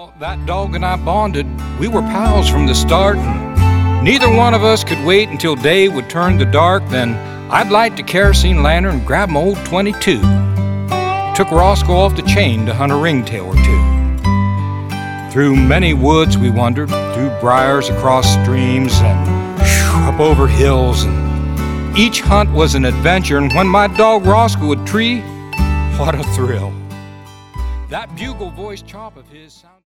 Well, that dog and I bonded. We were pals from the start, and neither one of us could wait until day would turn to dark. Then I'd light the kerosene lantern and grab my old 22. Took Roscoe off the chain to hunt a ringtail or two. Through many woods we wandered, through briars, across streams, and up over hills. And each hunt was an adventure, and when my dog Roscoe would tree, what a thrill. That bugle voice chop of his sounded